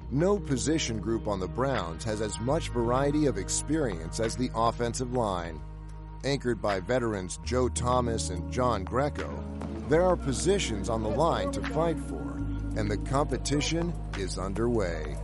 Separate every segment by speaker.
Speaker 1: No position group on the Browns has as much variety of experience as the offensive line. Anchored by veterans Joe Thomas and John Greco, there are positions on the line to fight for, and the competition is underway.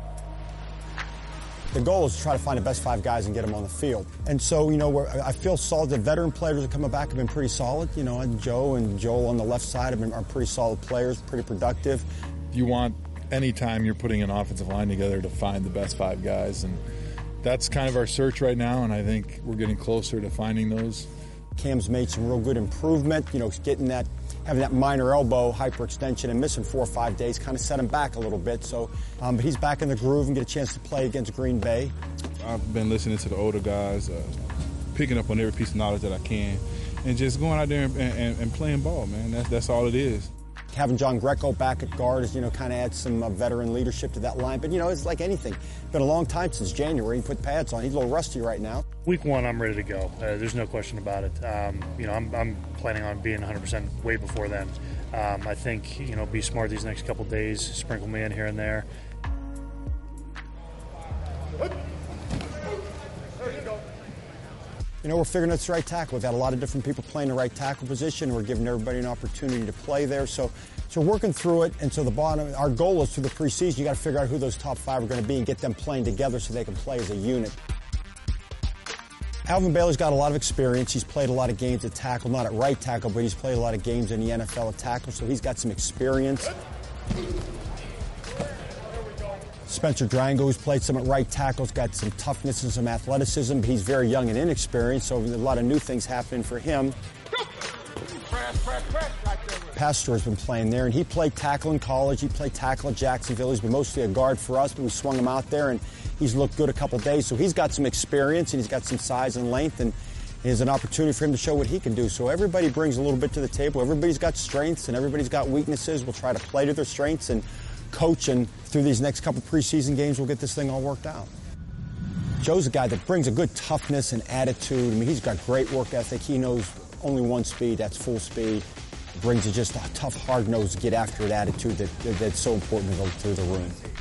Speaker 2: The goal is to try to find the best 5 guys and get them on the field. And so, I feel solid. The veteran players that are coming back have been pretty solid. And Joe and Joel on the left side are pretty solid players, pretty productive.
Speaker 3: You want any time you're putting an offensive line together to find the best 5 guys, and that's kind of our search right now, and I think we're getting closer to finding those.
Speaker 2: Cam's made some real good improvement, having that minor elbow hyperextension and missing 4 or 5 days kind of set him back a little bit. So, but he's back in the groove and get a chance to play against Green Bay.
Speaker 4: I've been listening to the older guys, picking up on every piece of knowledge that I can, and just going out there and playing ball, man. That's all it is.
Speaker 2: Having John Greco back at guard is, kind of adds some veteran leadership to that line. But, it's like anything. It's been a long time since January. He put pads on. He's a little rusty right now.
Speaker 5: Week 1, I'm ready to go. There's no question about it. I'm planning on being 100% way before then. I think, be smart these next couple days, sprinkle me in here and there.
Speaker 2: We're figuring out the right tackle. We've had a lot of different people playing the right tackle position. We're giving everybody an opportunity to play there. So we're working through it. And so our goal is through the preseason, you got to figure out who those top 5 are going to be and get them playing together so they can play as a unit. Alvin Bailey's got a lot of experience. He's played a lot of games at tackle, not at right tackle, but he's played a lot of games in the NFL at tackle, so he's got some experience. Spencer Drango, who's played some at right tackle, has got some toughness and some athleticism, but he's very young and inexperienced, so there's a lot of new things happening for him. Pastor's been playing there, and he played tackle in college. He played tackle at Jacksonville. He's been mostly a guard for us, but we swung him out there, and he's looked good a couple days. So he's got some experience, and he's got some size and length, and there's an opportunity for him to show what he can do. So everybody brings a little bit to the table. Everybody's got strengths, and everybody's got weaknesses. We'll try to play to their strengths and coach, and through these next couple preseason games, we'll get this thing all worked out. Joe's a guy that brings a good toughness and attitude. He's got great work ethic. He knows only one speed, that's full speed. Brings just a tough, hard-nosed, get-after-it attitude that's so important to go through the room.